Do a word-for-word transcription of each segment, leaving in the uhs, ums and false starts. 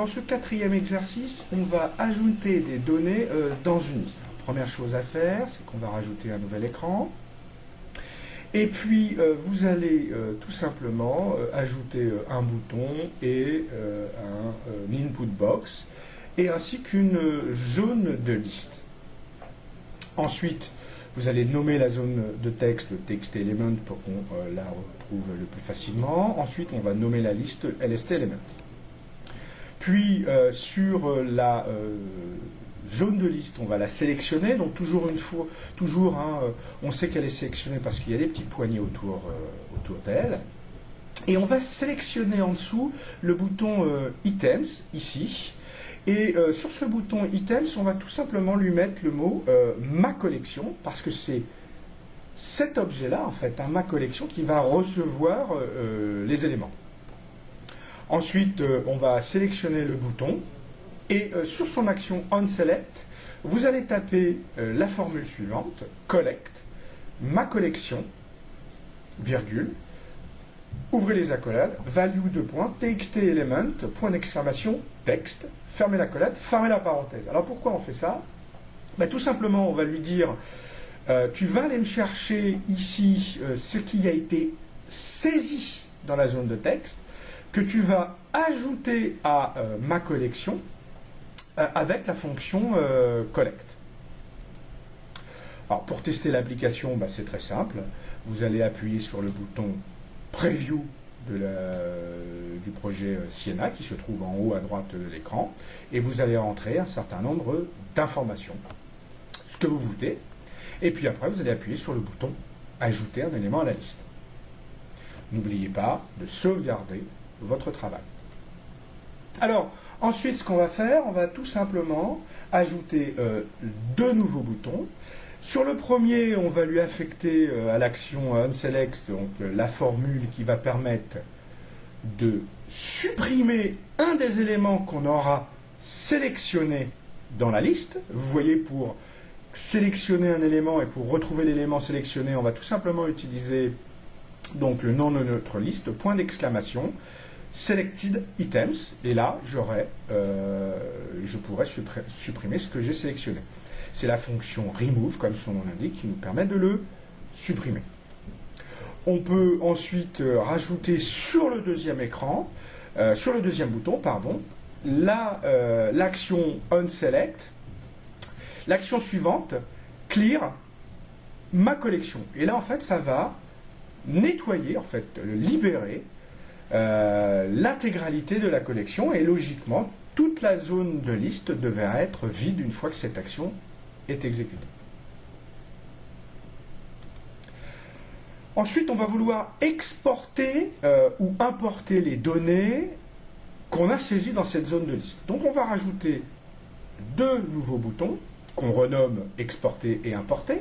dans ce quatrième exercice, on va ajouter des données euh, dans une liste. Première chose à faire, c'est qu'on va rajouter un nouvel écran. Et puis, euh, vous allez euh, tout simplement euh, ajouter euh, un bouton et euh, un, euh, input box, et ainsi qu'une zone de liste. Ensuite, vous allez nommer la zone de texte text element pour qu'on euh, la retrouve le plus facilement. Ensuite, on va nommer la liste L S T element. Puis, euh, sur la euh, zone de liste, on va la sélectionner. Donc, toujours une fois, toujours, hein, on sait qu'elle est sélectionnée parce qu'il y a des petits poignées autour, euh, autour d'elle. Et on va sélectionner en dessous le bouton euh, Items, ici. Et euh, sur ce bouton Items, on va tout simplement lui mettre le mot euh, Ma collection, parce que c'est cet objet-là, en fait, hein, Ma collection, qui va recevoir euh, les éléments. Ensuite, euh, on va sélectionner le bouton, et euh, sur son action OnSelect, vous allez taper euh, la formule suivante, Collect, Ma collection, virgule, ouvrez les accolades, value de point, txt element, point d'exclamation, texte, fermez l'accolade, fermez la parenthèse. Alors pourquoi on fait ça? Ben, tout simplement, on va lui dire, euh, tu vas aller me chercher ici euh, ce qui a été saisi dans la zone de texte, que tu vas ajouter à euh, ma collection euh, avec la fonction euh, collect. Alors pour tester l'application, ben, c'est très simple. Vous allez appuyer sur le bouton Preview de la, du projet Sienna qui se trouve en haut à droite de l'écran, et vous allez rentrer un certain nombre d'informations, ce que vous voulez, et puis après vous allez appuyer sur le bouton Ajouter un élément à la liste. N'oubliez pas de sauvegarder votre travail. Alors ensuite, ce qu'on va faire, on va tout simplement ajouter euh, deux nouveaux boutons. Sur le premier, on va lui affecter euh, à l'action OnSelect donc, euh, la formule qui va permettre de supprimer un des éléments qu'on aura sélectionné dans la liste. Vous voyez, pour sélectionner un élément et pour retrouver l'élément sélectionné, on va tout simplement utiliser donc, le nom de notre liste, point d'exclamation, Selected Items, et là, j'aurai, euh, je pourrais supprimer ce que j'ai sélectionné. C'est la fonction remove, comme son nom l'indique, qui nous permet de le supprimer. On peut ensuite euh, rajouter sur le deuxième écran, euh, sur le deuxième bouton, pardon, l'action euh, OnSelect, l'action suivante, Clear ma collection. Et là, en fait, ça va nettoyer, en fait, libérer euh, l'intégralité de la collection, et logiquement, toute la zone de liste devrait être vide une fois que cette action est exécutée. Ensuite, on va vouloir exporter euh, ou importer les données qu'on a saisies dans cette zone de liste. Donc, on va rajouter deux nouveaux boutons qu'on renomme exporter et importer.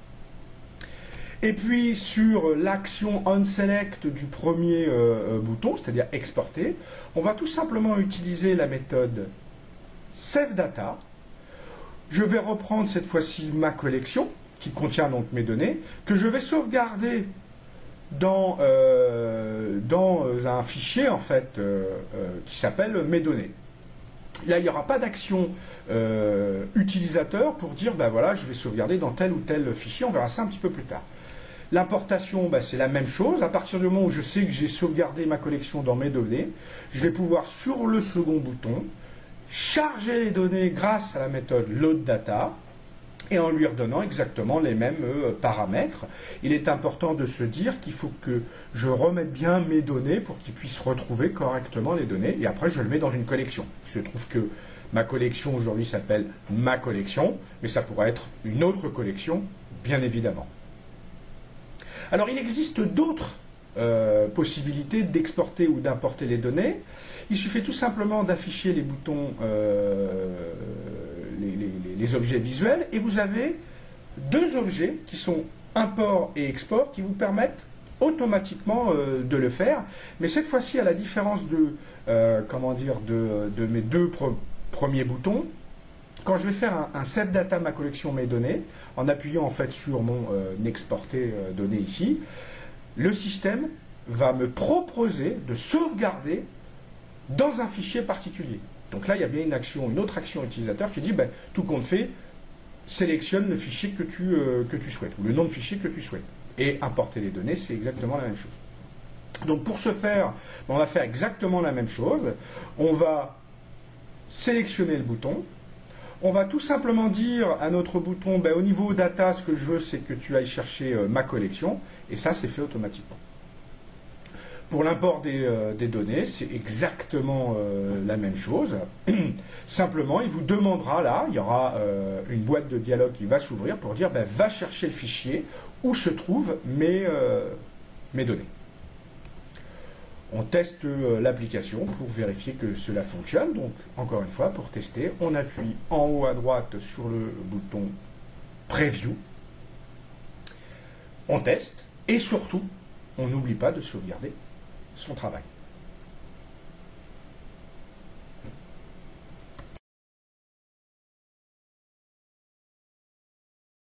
Et puis, sur l'action OnSelect du premier euh, bouton, c'est-à-dire exporter, on va tout simplement utiliser la méthode SaveData. Je vais reprendre cette fois-ci ma collection, qui contient donc mes données, que je vais sauvegarder dans, euh, dans un fichier en fait euh, euh, qui s'appelle mes données. Là, il n'y aura pas d'action euh, utilisateur pour dire ben voilà, je vais sauvegarder dans tel ou tel fichier, on verra ça un petit peu plus tard. L'importation, ben, c'est la même chose. À partir du moment où je sais que j'ai sauvegardé ma collection dans mes données, je vais pouvoir, sur le second bouton, charger les données grâce à la méthode loadData et en lui redonnant exactement les mêmes euh, paramètres. Il est important de se dire qu'il faut que je remette bien mes données pour qu'il puisse retrouver correctement les données, et après je le mets dans une collection. Il se trouve que ma collection aujourd'hui s'appelle ma collection, mais ça pourrait être une autre collection, bien évidemment. Alors il existe d'autres euh, possibilités d'exporter ou d'importer les données. Il suffit tout simplement d'afficher les boutons, euh, les, les, les objets visuels, et vous avez deux objets qui sont import et export qui vous permettent automatiquement euh, de le faire. Mais cette fois-ci, à la différence de, euh, comment dire, de, de mes deux pre premiers boutons, quand je vais faire un, un Save Data ma collection mes données, en appuyant en fait sur mon euh, exporter euh, données ici, le système va me proposer de sauvegarder dans un fichier particulier. Donc là, il y a bien une action, une autre action utilisateur qui dit, ben, tout compte fait, sélectionne le fichier que tu, euh, que tu souhaites, ou le nom de fichier que tu souhaites. Et importer les données, c'est exactement la même chose. Donc pour ce faire, on va faire exactement la même chose. On va sélectionner le bouton. On va tout simplement dire à notre bouton, ben, au niveau data, ce que je veux, c'est que tu ailles chercher euh, ma collection. Et ça, c'est fait automatiquement. Pour l'import des, euh, des données, c'est exactement euh, la même chose. Simplement, il vous demandera là, il y aura euh, une boîte de dialogue qui va s'ouvrir pour dire, ben, va chercher le fichier où se trouvent mes, euh, mes données. On teste euh, l'application pour vérifier que cela fonctionne. Donc, encore une fois, pour tester, on appuie en haut à droite sur le bouton Preview. On teste et surtout, on n'oublie pas de sauvegarder son travail.